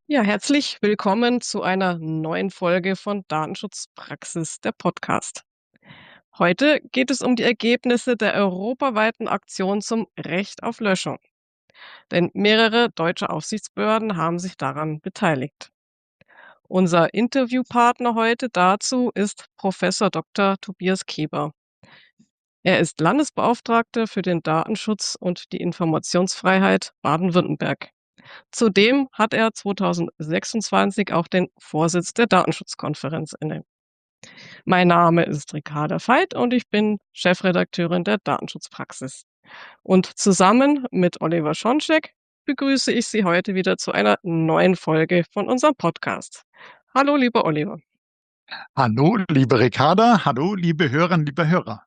Ja, herzlich willkommen zu einer neuen Folge von Datenschutzpraxis, der Podcast. Heute geht es um die Ergebnisse der europaweiten Aktion zum Recht auf Löschung, denn mehrere deutsche Aufsichtsbehörden haben sich daran beteiligt. Unser Interviewpartner heute dazu ist Professor Dr. Tobias Keber. Er ist Landesbeauftragter für den Datenschutz und die Informationsfreiheit Baden-Württemberg. Zudem hat er 2026 auch den Vorsitz der Datenschutzkonferenz inne. Mein Name ist Ricarda Veit und ich bin Chefredakteurin der Datenschutzpraxis. Und zusammen mit Oliver Schoncheck begrüße ich Sie heute wieder zu einer neuen Folge von unserem Podcast. Hallo, lieber Oliver. Hallo, liebe Ricarda, hallo, liebe Hörerinnen, liebe Hörer.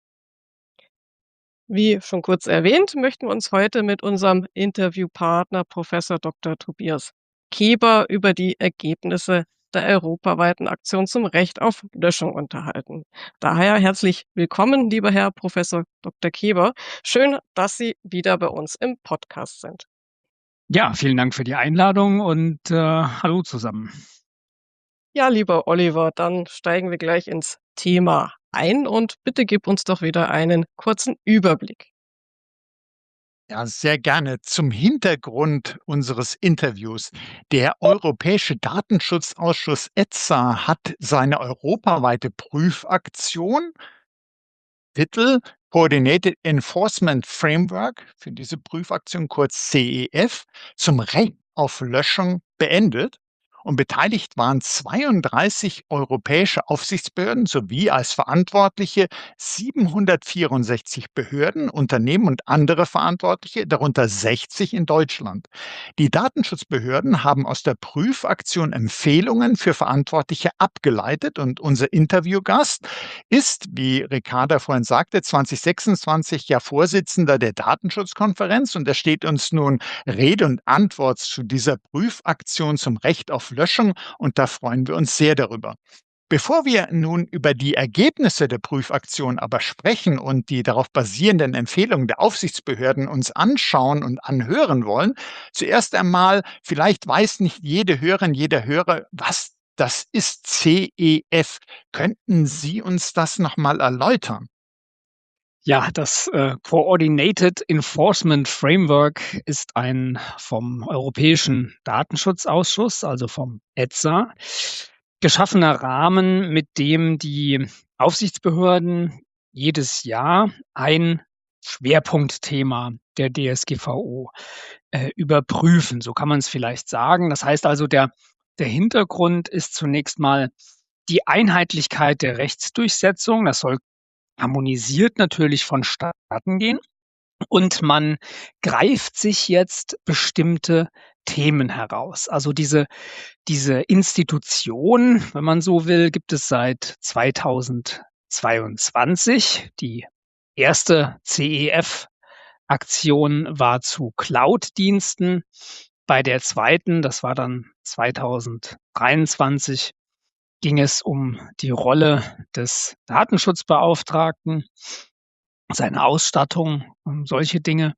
Wie schon kurz erwähnt, möchten wir uns heute mit unserem Interviewpartner Professor Dr. Tobias Keber über die Ergebnisse der europaweiten Aktion zum Recht auf Löschung unterhalten. Daher herzlich willkommen, lieber Herr Professor Dr. Keber. Schön, dass Sie wieder bei uns im Podcast sind. Ja, vielen Dank für die Einladung und hallo zusammen. Ja, lieber Oliver, dann steigen wir gleich ins Thema ein und bitte gib uns doch wieder einen kurzen Überblick. Ja, sehr gerne. Zum Hintergrund unseres Interviews. Der Europäische Datenschutzausschuss ETSA hat seine europaweite Prüfaktion, Titel Coordinated Enforcement Framework, für diese Prüfaktion kurz CEF, zum Recht auf Löschung beendet. Und beteiligt waren 32 europäische Aufsichtsbehörden sowie als Verantwortliche 764 Behörden, Unternehmen und andere Verantwortliche, darunter 60 in Deutschland. Die Datenschutzbehörden haben aus der Prüfaktion Empfehlungen für Verantwortliche abgeleitet und unser Interviewgast ist, wie Ricarda vorhin sagte, 2026 ja Vorsitzender der Datenschutzkonferenz und er steht uns nun Rede und Antwort zu dieser Prüfaktion zum Recht auf Löschung und da freuen wir uns sehr darüber. Bevor wir nun über die Ergebnisse der Prüfaktion aber sprechen und die darauf basierenden Empfehlungen der Aufsichtsbehörden uns anschauen und anhören wollen, zuerst einmal, vielleicht weiß nicht jede Hörerin, jeder Hörer, was das ist CEF. Könnten Sie uns das nochmal erläutern? Ja, das Coordinated Enforcement Framework ist ein vom Europäischen Datenschutzausschuss, also vom ETSA, geschaffener Rahmen, mit dem die Aufsichtsbehörden jedes Jahr ein Schwerpunktthema der DSGVO überprüfen. So kann man es vielleicht sagen. Das heißt also, der Hintergrund ist zunächst mal die Einheitlichkeit der Rechtsdurchsetzung. Das soll harmonisiert natürlich vonstatten gehen und man greift sich jetzt bestimmte Themen heraus. Also diese Institution, wenn man so will, gibt es seit 2022. Die erste CEF-Aktion war zu Cloud-Diensten. Bei der zweiten, das war dann 2023, ging es um die Rolle des Datenschutzbeauftragten, seine Ausstattung, solche Dinge.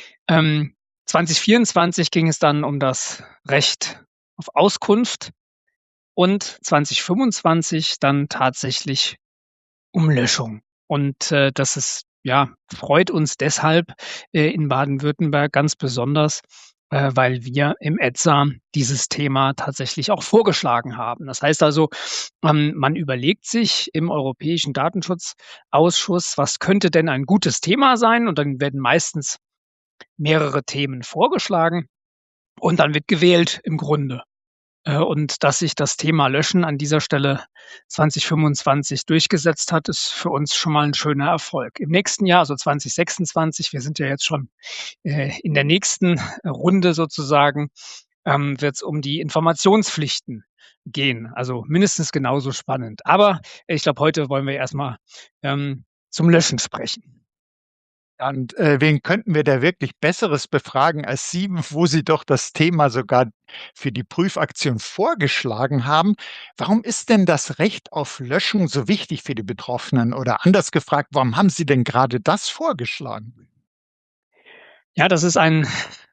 2024 ging es dann um das Recht auf Auskunft und 2025 dann tatsächlich um Löschung. Und das ist, ja, freut uns deshalb in Baden-Württemberg ganz besonders, weil wir im ETSA dieses Thema tatsächlich auch vorgeschlagen haben. Das heißt also, man überlegt sich im Europäischen Datenschutzausschuss, was könnte denn ein gutes Thema sein? Und dann werden meistens mehrere Themen vorgeschlagen und dann wird gewählt im Grunde. Und dass sich das Thema Löschen an dieser Stelle 2025 durchgesetzt hat, ist für uns schon mal ein schöner Erfolg. Im nächsten Jahr, also 2026, wir sind ja jetzt schon in der nächsten Runde sozusagen, wird es um die Informationspflichten gehen. Also mindestens genauso spannend. Aber ich glaube, heute wollen wir erstmal zum Löschen sprechen. Und wen könnten wir da wirklich Besseres befragen als Sie, wo Sie doch das Thema sogar für die Prüfaktion vorgeschlagen haben? Warum ist denn das Recht auf Löschung so wichtig für die Betroffenen? Oder anders gefragt, warum haben Sie denn gerade das vorgeschlagen? Ja, das ist ein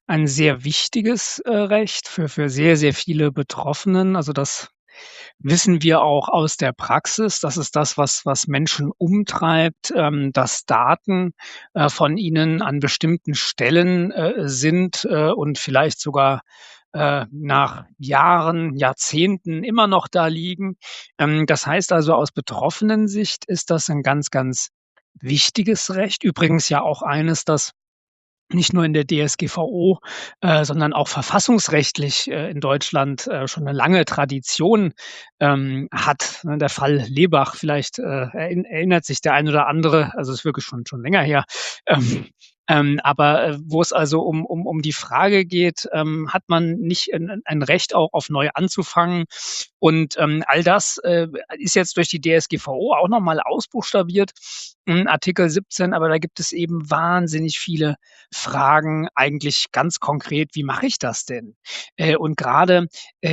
ein sehr wichtiges, Recht für sehr, sehr viele Betroffenen. Also, das wissen wir auch aus der Praxis. Das ist das, was Menschen umtreibt, dass Daten, von ihnen an bestimmten Stellen, sind, und vielleicht sogar, nach Jahren, Jahrzehnten immer noch da liegen. Das heißt also, aus Betroffenensicht ist das ein ganz, ganz wichtiges Recht. Übrigens ja auch eines, das nicht nur in der DSGVO, sondern auch verfassungsrechtlich, in Deutschland, schon eine lange Tradition, hat, ne? Der Fall Lebach, vielleicht, erinnert sich der ein oder andere, also, ist wirklich schon länger her. Ähm, aber, wo es also um die Frage geht, hat man nicht ein Recht auch auf neu anzufangen? Und, all das, ist jetzt durch die DSGVO auch noch mal ausbuchstabiert, Artikel 17, aber da gibt es eben wahnsinnig viele Fragen, eigentlich ganz konkret: „Wie mache ich das denn?“ Und grade,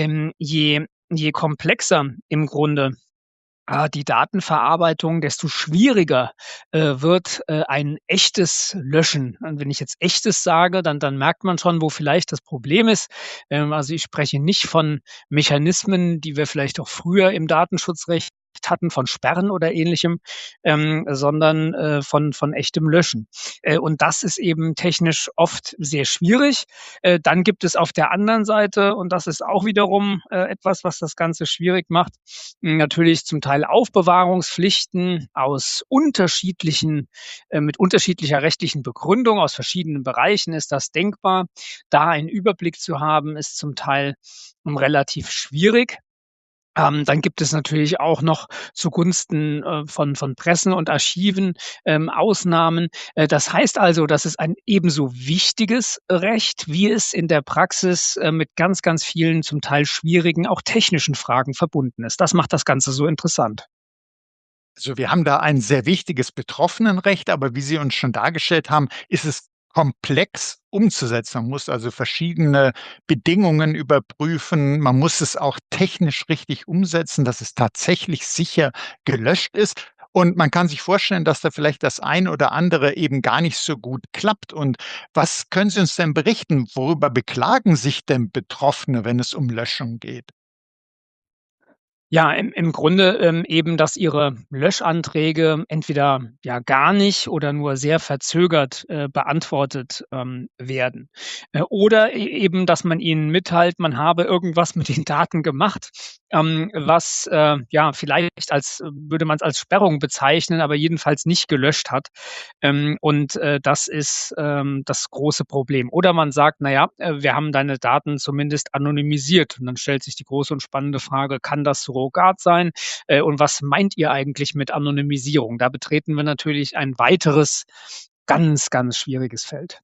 je komplexer im Grunde die Datenverarbeitung, desto schwieriger, wird, ein echtes Löschen. Und wenn ich jetzt echtes sage, dann merkt man schon, wo vielleicht das Problem ist. Also, ich spreche nicht von Mechanismen, die wir vielleicht auch früher im Datenschutzrecht hatten, von Sperren oder Ähnlichem, sondern, von echtem Löschen. Und das ist eben technisch oft sehr schwierig. Dann gibt es auf der anderen Seite, und das ist auch wiederum, etwas, was das Ganze schwierig macht, natürlich zum Teil Aufbewahrungspflichten aus unterschiedlichen mit unterschiedlicher rechtlichen Begründung aus verschiedenen Bereichen ist das denkbar. Da einen Überblick zu haben, ist zum Teil, relativ schwierig. Dann gibt es natürlich auch noch zugunsten, von Pressen und Archiven, Ausnahmen. Das heißt also, das ist ein ebenso wichtiges Recht, wie es in der Praxis, mit ganz, ganz vielen zum Teil schwierigen, auch technischen Fragen verbunden ist. Das macht das Ganze so interessant. Also, wir haben da ein sehr wichtiges Betroffenenrecht, aber wie Sie uns schon dargestellt haben, ist es komplex umzusetzen. Man muss also verschiedene Bedingungen überprüfen. Man muss es auch technisch richtig umsetzen, dass es tatsächlich sicher gelöscht ist. Und man kann sich vorstellen, dass da vielleicht das ein oder andere eben gar nicht so gut klappt. Und was können Sie uns denn berichten? Worüber beklagen sich denn Betroffene, wenn es um Löschung geht? Ja, im Grunde, eben, dass ihre Löschanträge entweder, ja, gar nicht oder nur sehr verzögert, beantwortet, werden. Oder eben, dass man ihnen mitteilt, man habe irgendwas mit den Daten gemacht, was, ja, vielleicht würde man es als Sperrung bezeichnen, aber jedenfalls nicht gelöscht hat. Und, das ist, das große Problem. Oder man sagt: „Na ja, wir haben deine Daten zumindest anonymisiert.“ Und dann stellt sich die große und spannende Frage: „Kann das Surrogat sein? Und was meint ihr eigentlich mit Anonymisierung?“ Da betreten wir natürlich ein weiteres ganz, ganz schwieriges Feld.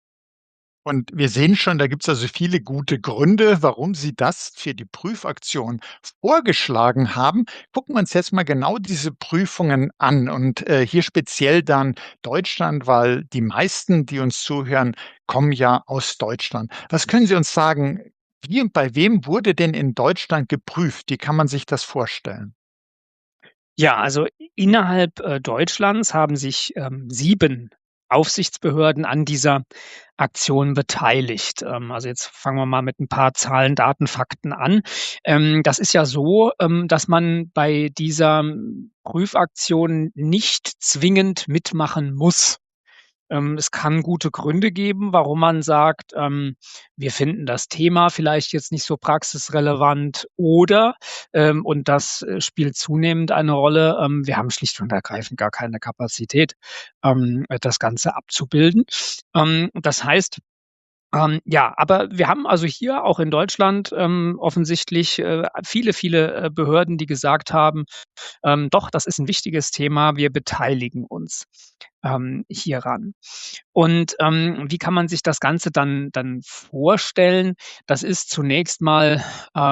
Und wir sehen schon, da gibt es also viele gute Gründe, warum Sie das für die Prüfaktion vorgeschlagen haben. Gucken wir uns jetzt mal genau diese Prüfungen an und, hier speziell dann Deutschland, weil die meisten, die uns zuhören, kommen ja aus Deutschland. Was können Sie uns sagen, wie und bei wem wurde denn in Deutschland geprüft? Wie kann man sich das vorstellen? Ja, also innerhalb, Deutschlands haben sich, 7 Aufsichtsbehörden an dieser Aktion beteiligt. Also jetzt fangen wir mal mit ein paar Zahlen, Daten, Fakten an. Das ist ja so, dass man bei dieser Prüfaktion nicht zwingend mitmachen muss. Es kann gute Gründe geben, warum man sagt, wir finden das Thema vielleicht jetzt nicht so praxisrelevant oder, und das, spielt zunehmend eine Rolle, wir haben schlicht und ergreifend gar keine Kapazität, das Ganze abzubilden. Das heißt, ja, aber wir haben also hier auch in Deutschland, offensichtlich, viele, viele, Behörden, die gesagt haben: „Doch, das ist ein wichtiges Thema, wir beteiligen uns, hieran.“ Und, wie kann man sich das Ganze dann vorstellen? Das ist zunächst mal,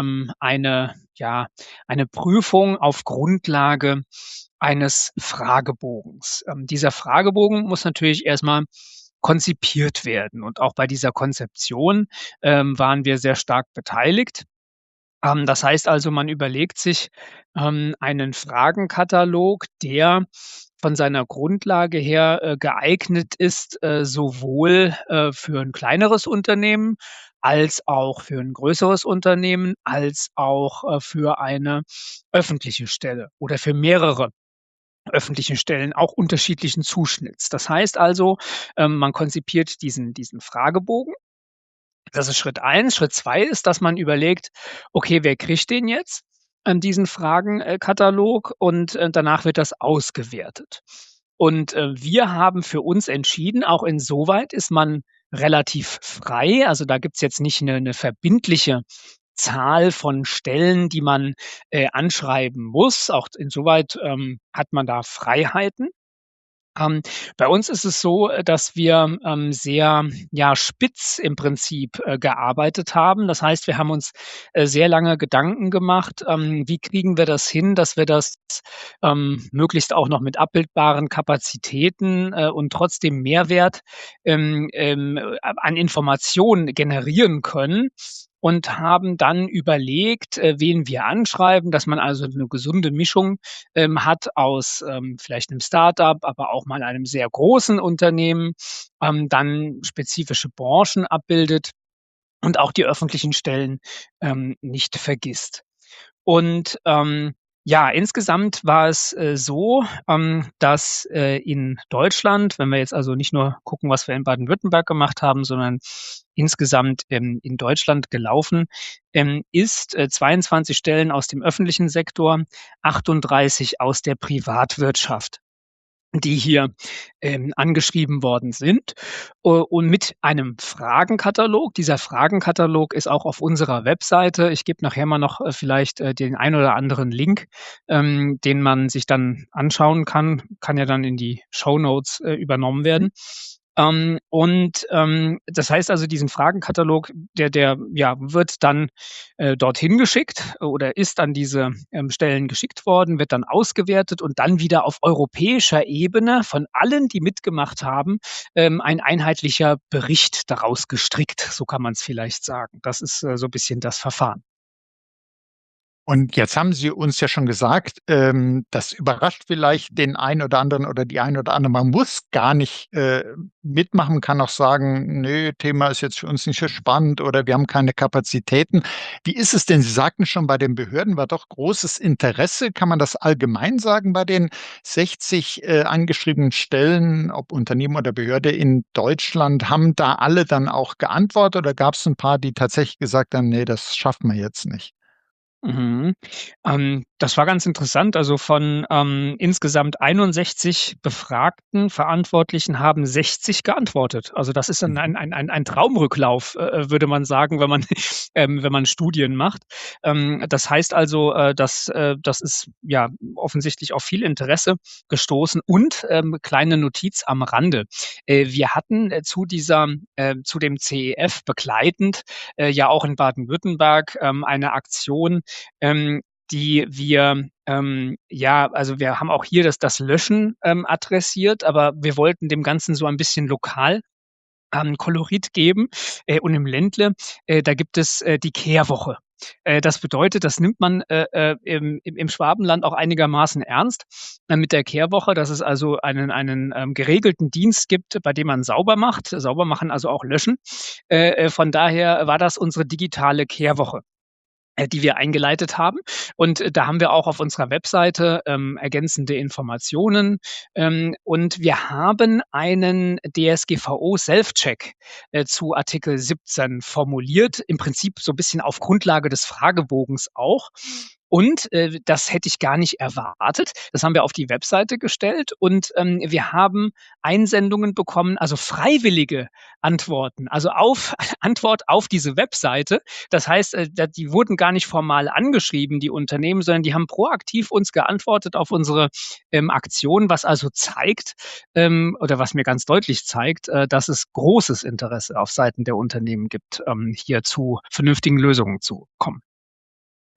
eine Prüfung auf Grundlage eines Fragebogens. Dieser Fragebogen muss natürlich erst mal konzipiert werden und auch bei dieser Konzeption, waren wir sehr stark beteiligt. Das heißt also, man überlegt sich, einen Fragenkatalog, der von seiner Grundlage her, geeignet ist, sowohl, für ein kleineres Unternehmen als auch für ein größeres Unternehmen, als auch, für eine öffentliche Stelle oder für mehrere öffentliche Stellen, auch unterschiedlichen Zuschnitts. Das heißt also, man konzipiert diesen Fragebogen. Das ist Schritt eins. Schritt 2 ist, dass man überlegt: „Okay, wer kriegt den jetzt, diesen Fragenkatalog?“ Und, danach wird das ausgewertet. Und, wir haben für uns entschieden, auch insoweit ist man relativ frei. Also, da gibt's jetzt nicht 'ne verbindliche Zahl von Stellen, die man, anschreiben muss. Auch insoweit, hat man da Freiheiten. Ähm, Bei uns ist es so, dass wir, sehr, ja, spitz im Prinzip, gearbeitet haben. Das heißt, wir haben uns, sehr lange Gedanken gemacht, wie kriegen wir das hin, dass wir das, möglichst auch noch mit abbildbaren Kapazitäten, und trotzdem Mehrwert, an Informationen generieren können und haben dann überlegt, wen wir anschreiben, dass man also eine gesunde Mischung hat aus, vielleicht einem Start-up, aber auch mal einem sehr großen Unternehmen, dann spezifische Branchen abbildet und auch die öffentlichen Stellen, nicht vergisst. Und, ja, insgesamt war es, so, dass, in Deutschland, wenn wir jetzt also nicht nur gucken, was wir in Baden-Württemberg gemacht haben, sondern insgesamt, in Deutschland gelaufen, ist, 22 Stellen aus dem öffentlichen Sektor, 38 aus der Privatwirtschaft, die hier, angeschrieben worden sind, und mit einem Fragenkatalog. Dieser Fragenkatalog ist auch auf unserer Webseite. Ich gebe nachher mal noch, vielleicht, den ein oder anderen Link, den man sich dann anschauen kann. Kann ja dann in die Shownotes, übernommen werden. Das heißt also, diesen Fragenkatalog, der, ja, wird dann, dorthin geschickt oder ist an diese, Stellen geschickt worden, wird dann ausgewertet und dann wieder auf europäischer Ebene von allen, die mitgemacht haben, ein einheitlicher Bericht daraus gestrickt, so kann man es vielleicht sagen. Das ist, so ein bisschen das Verfahren. Und jetzt haben Sie uns ja schon gesagt, das überrascht vielleicht den einen oder anderen oder die eine oder andere. Man muss gar nicht, mitmachen, kann auch sagen: „Ne, Thema ist jetzt für uns nicht so spannend“ oder „Wir haben keine Kapazitäten.“ Wie ist es denn? Sie sagten schon, bei den Behörden war doch großes Interesse. Kann man das allgemein sagen bei den 60, angeschriebenen Stellen, ob Unternehmen oder Behörde in Deutschland? Haben da alle dann auch geantwortet oder gab es ein paar, die tatsächlich gesagt haben: „Ne, das schaffen wir jetzt nicht?“ Mhm. Das war ganz interessant. Also von, insgesamt 61 befragten Verantwortlichen haben 60 geantwortet. Also das ist Mhm. ein Traumrücklauf, würde man sagen, wenn man wenn man Studien macht. Das heißt also, das ist ja offensichtlich auf viel Interesse gestoßen und, kleine Notiz am Rande. Wir hatten, zu dem CEF begleitend, ja auch in Baden-Württemberg, eine Aktion, die wir, ja, also wir haben auch hier das Löschen, adressiert, aber wir wollten dem Ganzen so ein bisschen lokal, Kolorit geben. Und im Ländle, da gibt es, die Kehrwoche. Das bedeutet, das nimmt man, im Schwabenland auch einigermaßen ernst, mit der Kehrwoche, dass es also einen, geregelten Dienst gibt, bei dem man sauber macht. Sauber machen, also auch löschen. Von daher war das unsere digitale Kehrwoche, die wir eingeleitet haben. Und, da haben wir auch auf unserer Webseite, ergänzende Informationen. Und wir haben einen DSGVO Self-Check, zu Artikel 17 formuliert, im Prinzip so ein bisschen auf Grundlage des Fragebogens auch. Und, das hätte ich gar nicht erwartet. Das haben wir auf die Webseite gestellt und, wir haben Einsendungen bekommen, also freiwillige Antworten, also auf Antwort auf diese Webseite. Das heißt, da die wurden gar nicht formal angeschrieben, die Unternehmen, sondern die haben proaktiv uns geantwortet auf unsere, Aktion, was also zeigt, oder was mir ganz deutlich zeigt, dass es großes Interesse auf Seiten der Unternehmen gibt, hier zu vernünftigen Lösungen zu kommen.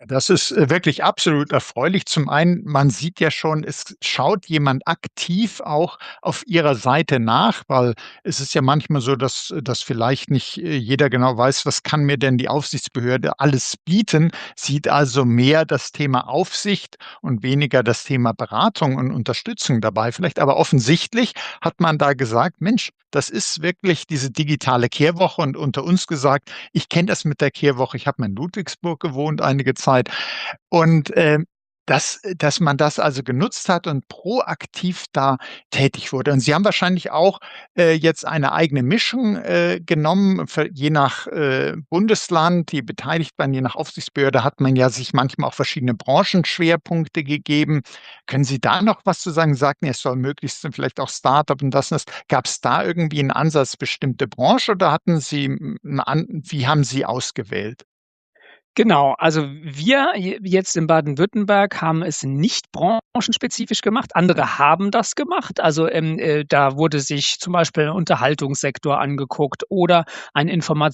Das ist, wirklich absolut erfreulich. Zum einen, man sieht ja schon, es schaut jemand aktiv auch auf Ihrer Seite nach, weil es ist ja manchmal so, dass vielleicht nicht, jeder genau weiß, was kann mir denn die Aufsichtsbehörde alles bieten, sieht also mehr das Thema Aufsicht und weniger das Thema Beratung und Unterstützung dabei vielleicht. Aber offensichtlich hat man da gesagt: „Mensch, das ist wirklich diese digitale Kehrwoche“, und unter uns gesagt, ich kenne das mit der Kehrwoche. Ich habe mal in Ludwigsburg gewohnt einige Zeit und, dass man das also genutzt hat und proaktiv da tätig wurde. Und Sie haben wahrscheinlich auch, jetzt eine eigene Mischung, genommen für je nach, Bundesland, die beteiligt waren, je nach Aufsichtsbehörde hat man ja sich manchmal auch verschiedene Branchenschwerpunkte gegeben. Können Sie da noch was zu sagen? Sie sagten, es soll möglichst vielleicht auch Start-up und das und das. Gab's da irgendwie 'n Ansatz, bestimmte Branche oder hatten Sie 'n an wie haben Sie ausgewählt? Genau, also wir jetzt in Baden-Württemberg haben es nicht branchenspezifisch gemacht. Andere haben das gemacht. Also, da wurde sich zum Beispiel 'n Unterhaltungssektor angeguckt oder ein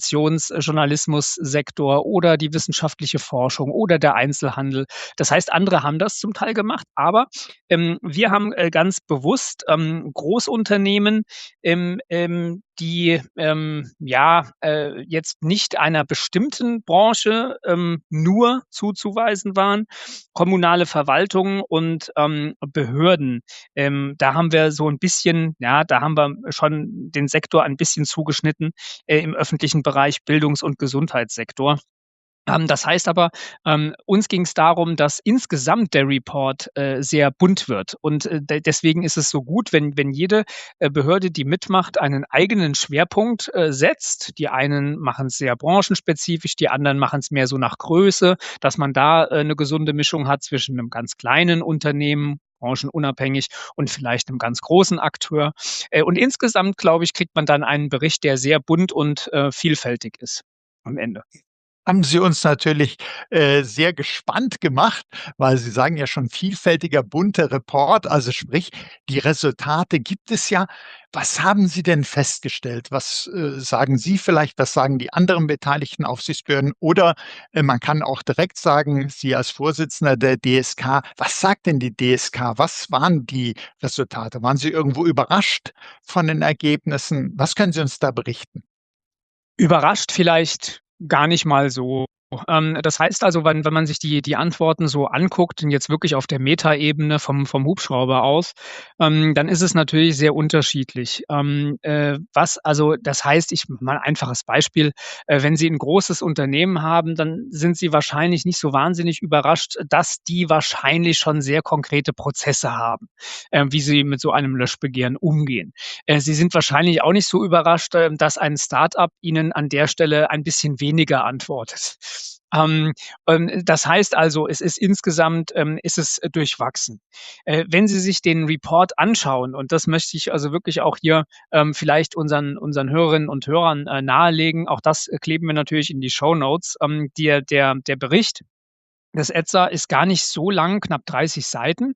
Informationsjournalismussektor oder die wissenschaftliche Forschung oder der Einzelhandel. Das heißt, andere haben das zum Teil gemacht, aber, wir haben, ganz bewusst, Großunternehmen, die, jetzt nicht einer bestimmten Branche, nur zuzuweisen waren, kommunale Verwaltungen und, Behörden. Da haben wir so ein bisschen da haben wir schon den Sektor ein bisschen zugeschnitten, im öffentlichen Bereich, Bildungs- und Gesundheitssektor. Das heißt aber, uns ging es darum, dass insgesamt der Report, sehr bunt wird. Und, deswegen ist es so gut, wenn jede, Behörde, die mitmacht, einen eigenen Schwerpunkt, setzt. Die einen machen es sehr branchenspezifisch, die anderen machen es mehr so nach Größe, dass man da, 'ne gesunde Mischung hat zwischen einem ganz kleinen Unternehmen, branchenunabhängig, und vielleicht einem ganz großen Akteur. Und insgesamt, glaube ich, kriegt man dann einen Bericht, der sehr bunt und, vielfältig ist am Ende. Haben Sie uns natürlich, sehr gespannt gemacht, weil Sie sagen ja schon vielfältiger, bunter Report, also sprich, die Resultate gibt es ja. Was haben Sie denn festgestellt? Was, sagen Sie vielleicht, was sagen die anderen beteiligten Aufsichtsbehörden? Oder, man kann auch direkt sagen, Sie als Vorsitzender der DSK, was sagt denn die DSK? Was waren die Resultate? Waren Sie irgendwo überrascht von den Ergebnissen? Was können Sie uns da berichten? Überrascht vielleicht gar nicht mal so. Das heißt also, wenn man sich die Antworten so anguckt und jetzt wirklich auf der Metaebene vom Hubschrauber aus, dann ist es natürlich sehr unterschiedlich. Das heißt, ich mal ein einfaches Beispiel, wenn Sie ein großes Unternehmen haben, dann sind Sie wahrscheinlich nicht so wahnsinnig überrascht, dass die wahrscheinlich schon sehr konkrete Prozesse haben, wie sie mit so einem Löschbegehren umgehen. Sie sind wahrscheinlich auch nicht so überrascht, dass ein Start-up Ihnen an der Stelle ein bisschen weniger antwortet. Ähm, Das heißt also, es ist insgesamt ist es durchwachsen. Wenn Sie sich den Report anschauen, und das möchte ich also wirklich auch hier, vielleicht unseren Hörerinnen und Hörern, nahelegen, auch das kleben wir natürlich in die Shownotes. Der Bericht des ETSA ist gar nicht so lang, knapp 30 Seiten.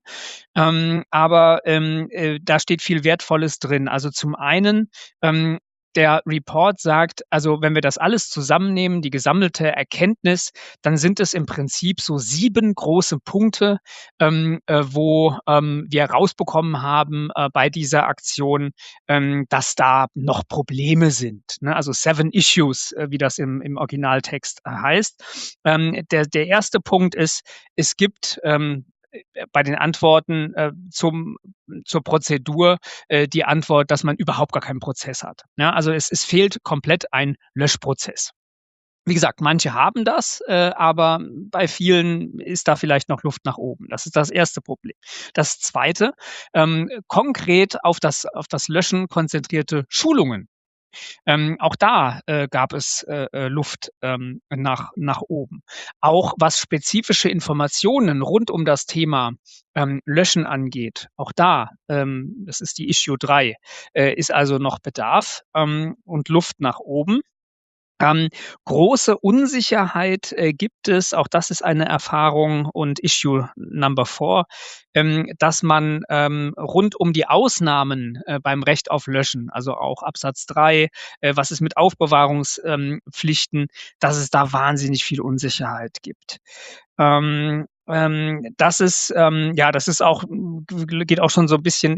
Da steht viel Wertvolles drin. Also zum einen, der Report sagt, also wenn wir das alles zusammennehmen, die gesammelte Erkenntnis, dann sind es im Prinzip so 7 große Punkte, wo, wir rausbekommen haben, bei dieser Aktion, dass da noch Probleme sind, ne? Also 7 Issues, wie das im Originaltext, heißt. Der erste Punkt ist, es gibt, bei den Antworten, zur Prozedur, die Antwort, dass man überhaupt gar keinen Prozess hat. Ja, also es fehlt komplett ein Löschprozess. Wie gesagt, manche haben das, aber bei vielen ist da vielleicht noch Luft nach oben. Das ist das erste Problem. Das zweite, konkret auf das Löschen konzentrierte Schulungen. Auch da, gab es, Luft, nach oben. Auch was spezifische Informationen rund um das Thema, Löschen angeht, auch da, das ist die Issue 3, ist also noch Bedarf, und Luft nach oben. Große Unsicherheit, gibt es, auch das ist eine Erfahrung und Issue Number 4, dass man, rund um die Ausnahmen, beim Recht auf Löschen, also auch Absatz 3, was ist mit Aufbewahrungspflichten, Pflichten, dass es da wahnsinnig viel Unsicherheit gibt. Das ist auch geht auch schon so ein bisschen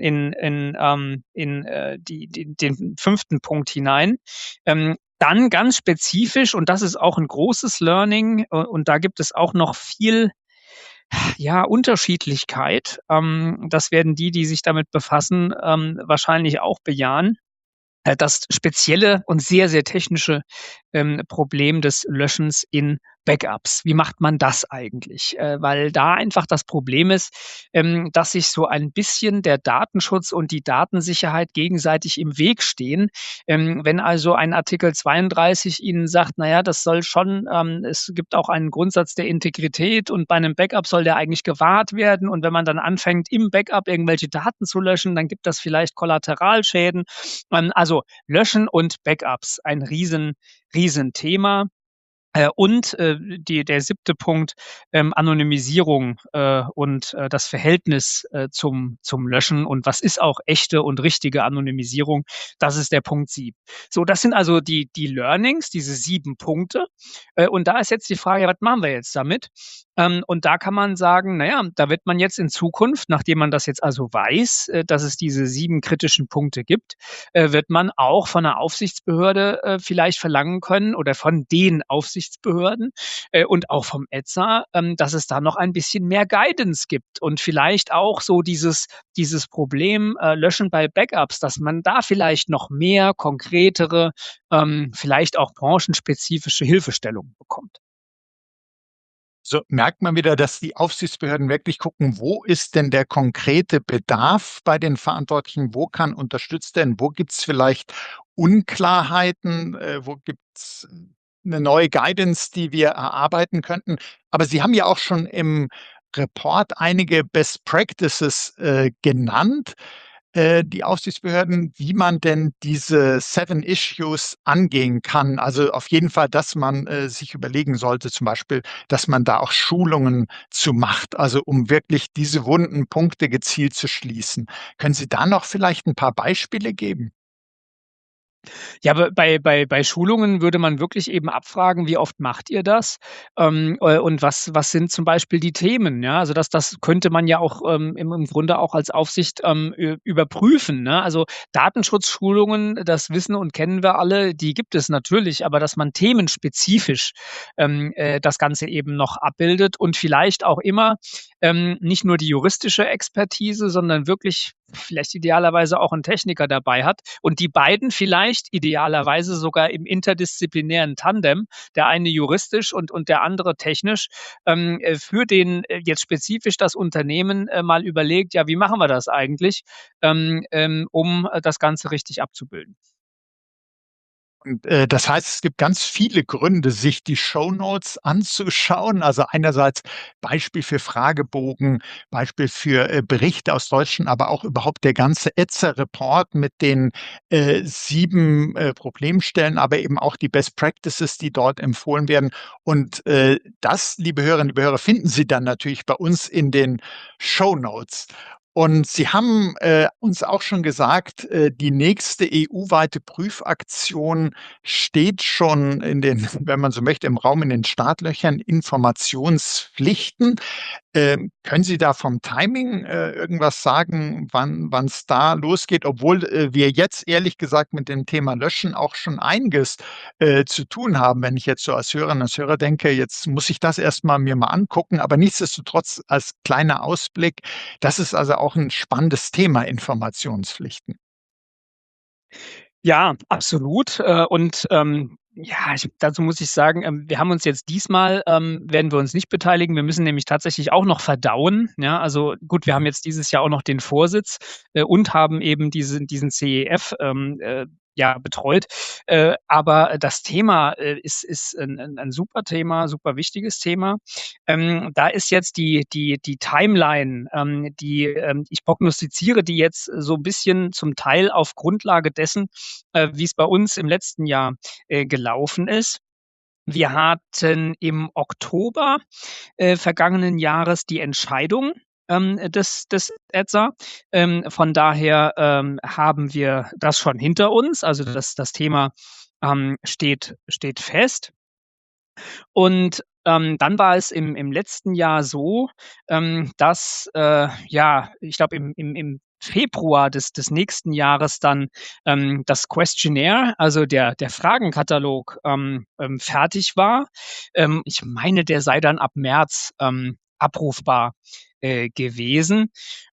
in den fünften Punkt hinein. Dann ganz spezifisch, und das ist auch ein großes Learning, und da gibt es auch noch viel, ja, Unterschiedlichkeit. Das werden die sich damit befassen, wahrscheinlich auch bejahen. Das spezielle und sehr, sehr technische Problem des Löschens in Backups. Wie macht man das eigentlich? Weil da einfach das Problem ist, dass sich so ein bisschen der Datenschutz und die Datensicherheit gegenseitig im Weg stehen. Wenn also ein Artikel 32 Ihnen sagt, na ja, das soll schon, es gibt auch einen Grundsatz der Integrität und bei einem Backup soll der eigentlich gewahrt werden. Und wenn man dann anfängt, im Backup irgendwelche Daten zu löschen, dann gibt das vielleicht Kollateralschäden. Also Löschen und Backups, ein Riesenthema. Der siebte Punkt, Anonymisierung und das Verhältnis zum Löschen und was ist auch echte und richtige Anonymisierung, das ist der Punkt 7. So, das sind also die Learnings, diese 7 Punkte. Und da ist jetzt die Frage, was machen wir jetzt damit? Und da kann man sagen, naja, da wird man jetzt in Zukunft, nachdem man das jetzt also weiß, dass es diese 7 kritischen Punkte gibt, wird man auch von einer Aufsichtsbehörde vielleicht verlangen können oder von den Aufsichtsbehörden und auch vom ETSA, dass es da noch ein bisschen mehr Guidance gibt und vielleicht auch so dieses Problem Löschen bei Backups, dass man da vielleicht noch mehr konkretere, vielleicht auch branchenspezifische Hilfestellungen bekommt. So merkt man wieder, dass die Aufsichtsbehörden wirklich gucken, wo ist denn der konkrete Bedarf bei den Verantwortlichen? Wo kann unterstützt werden? Wo gibt's vielleicht Unklarheiten? Wo gibt's 'ne neue Guidance, die wir erarbeiten könnten? Aber Sie haben ja auch schon im Report einige Best Practices, genannt, die Aufsichtsbehörden, wie man denn diese 7 Issues angehen kann. Also, auf jeden Fall, dass man, sich überlegen sollte, zum Beispiel, dass man da auch Schulungen zu macht, also, um wirklich diese wunden Punkte gezielt zu schließen. Können Sie da noch vielleicht ein paar Beispiele geben? Ja, aber bei Schulungen würde man wirklich eben abfragen: „Wie oft macht ihr das?“ Und was sind zum Beispiel die Themen, ja? Also, das könnte man ja auch, im Grunde auch als Aufsicht, überprüfen, ne? Also, Datenschutzschulungen, das wissen und kennen wir alle, die gibt es natürlich, aber dass man themenspezifisch, das Ganze eben noch abbildet und vielleicht auch immer, nicht nur die juristische Expertise, sondern wirklich vielleicht idealerweise auch 'n Techniker dabei hat und die beiden vielleicht idealerweise sogar im interdisziplinären Tandem, der eine juristisch und der andere technisch, für den jetzt spezifisch das Unternehmen, mal überlegt: „Ja, wie machen wir das eigentlich, um das Ganze richtig abzubilden?“ Und, das heißt, es gibt ganz viele Gründe, sich die Shownotes anzuschauen. Also einerseits Beispiel für Fragebogen, Beispiel für, Berichte aus Deutschland, aber auch überhaupt der ganze ETSA-Report mit den, 7, Problemstellen, aber eben auch die Best Practices, die dort empfohlen werden. Und, das, liebe Hörerinnen, liebe Hörer, finden Sie dann natürlich bei uns in den Shownotes. Und Sie haben, uns auch schon gesagt, die nächste EU-weite Prüfaktion steht schon in den wenn man so möchte, im Raum in den Startlöchern, Informationspflichten. Können Sie da vom Timing, irgendwas sagen, wann's da losgeht? Obwohl, wir jetzt ehrlich gesagt mit dem Thema Löschen auch schon einiges, zu tun haben. Wenn ich jetzt so als Hörerin, als Hörer denke, jetzt muss ich das erst mal mir mal angucken, aber nichtsdestotrotz als kleiner Ausblick, das ist also auch 'n spannendes Thema, Informationspflichten. Ja, absolut. Ja, dazu muss ich sagen, wir haben uns jetzt diesmal werden wir uns nicht beteiligen. Wir müssen nämlich tatsächlich auch noch verdauen. Ja, also gut, wir haben jetzt dieses Jahr auch noch den Vorsitz und haben eben diesen CEF ja, betreut. Aber das Thema ist ein super Thema, super wichtiges Thema. Da ist jetzt die Timeline, ich prognostiziere die jetzt so ein bisschen zum Teil auf Grundlage dessen, wie es bei uns im letzten Jahr gelaufen ist. Wir hatten im Oktober vergangenen Jahres die Entscheidung des ETSA. Von daher haben wir das schon hinter uns. Also das Thema steht fest. Und dann war es im letzten Jahr so, dass, ja, ich glaube im Februar des nächsten Jahres dann, das Questionnaire, also der Fragenkatalog, fertig war. Ich meine, der sei dann ab März, abrufbar, gewesen.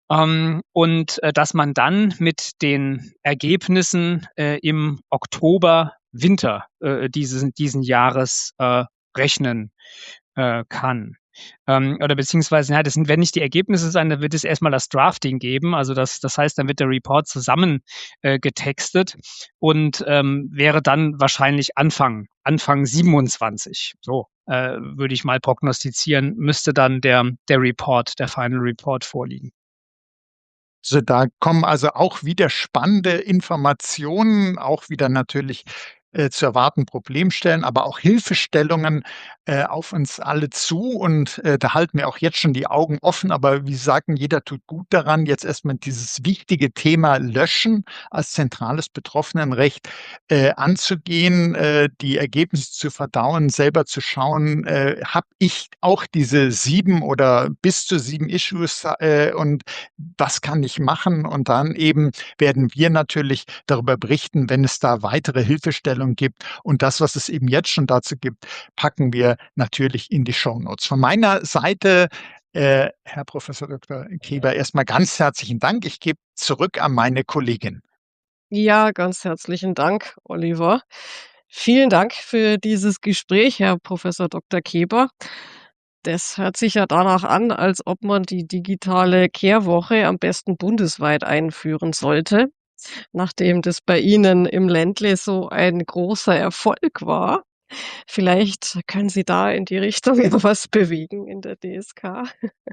Dass man dann mit den Ergebnissen, im Oktober, Winter, diesen Jahres, rechnen, kann. Oder beziehungsweise, ja, werden nicht die Ergebnisse sein, dann wird es erst mal das Drafting geben. Also das heißt, dann wird der Report zusammen, getextet und, wäre dann wahrscheinlich Anfang 27. So, würde ich mal prognostizieren, müsste dann der Final Report vorliegen. Also, da kommen also auch wieder spannende Informationen, auch wieder natürlich, zu erwarten Problemstellen, aber auch Hilfestellungen, auf uns alle zu und, da halten wir auch jetzt schon die Augen offen. Aber wie Sie sagten, jeder tut gut daran, jetzt erstmal dieses wichtige Thema Löschen als zentrales Betroffenenrecht, anzugehen, die Ergebnisse zu verdauen, selber zu schauen, habe ich auch diese 7 oder bis zu 7 Issues, und was kann ich machen? Und dann eben werden wir natürlich darüber berichten, wenn es da weitere Hilfestellungen gibt. Und das, was es eben jetzt schon dazu gibt, packen wir natürlich in die Shownotes. Von meiner Seite, Herr Professor Dr. Keber, erstmal ganz herzlichen Dank. Ich gebe zurück an meine Kollegin. Ja, ganz herzlichen Dank, Oliver. Vielen Dank für dieses Gespräch, Herr Professor Dr. Keber. Das hört sich ja danach an, als ob man die digitale Kehrwoche am besten bundesweit einführen sollte, nachdem das bei Ihnen im Ländle so ein großer Erfolg war. Vielleicht können Sie da in die Richtung ja was bewegen in der DSK.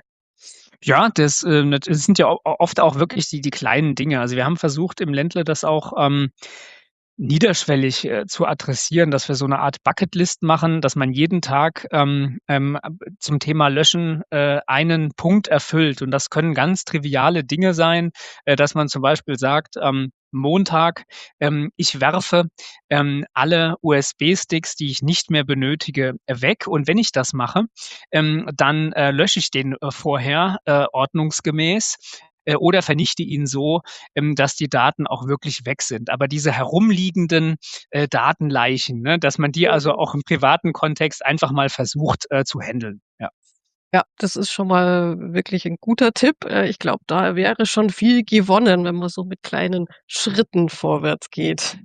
Ja, das sind ja oft auch wirklich die kleinen Dinge. Also, wir haben versucht, im Ländle das auch, niederschwellig, zu adressieren, dass wir so 'ne Art Bucketlist machen, dass man jeden Tag, zum Thema Löschen, einen Punkt erfüllt. Und das können ganz triviale Dinge sein, dass man zum Beispiel sagt, Montag, ich werfe, alle USB-Sticks, die ich nicht mehr benötige, weg. Und wenn ich das mache, dann, lösche ich den, vorher, ordnungsgemäß, oder vernichte ihn so, dass die Daten auch wirklich weg sind. Aber diese herumliegenden, Datenleichen, ne, dass man die also Mhm. auch im privaten Kontext einfach mal versucht, zu handeln. Ja. Ja, das ist schon mal wirklich ein guter Tipp. Ich glaube, da wäre schon viel gewonnen, wenn man so mit kleinen Schritten vorwärts geht.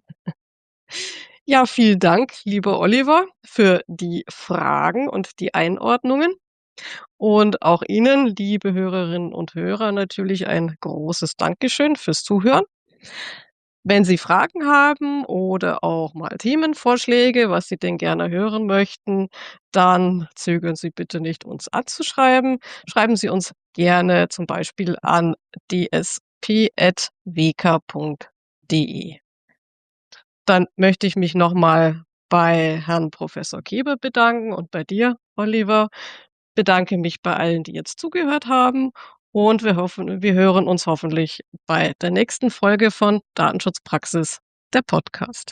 Ja, vielen Dank, lieber Oliver, für die Fragen und die Einordnungen. Und auch Ihnen, liebe Hörerinnen und Hörer, natürlich ein großes Dankeschön fürs Zuhören. Wenn Sie Fragen haben oder auch mal Themenvorschläge, was Sie denn gerne hören möchten, dann zögern Sie bitte nicht, uns anzuschreiben. Schreiben Sie uns gerne zum Beispiel an dsp@wk.de. Dann möchte ich mich noch mal bei Herrn Professor Keber bedanken und bei dir, Oliver. Bedanke mich bei allen, die jetzt zugehört haben und wir hören uns hoffentlich bei der nächsten Folge von Datenschutzpraxis, der Podcast.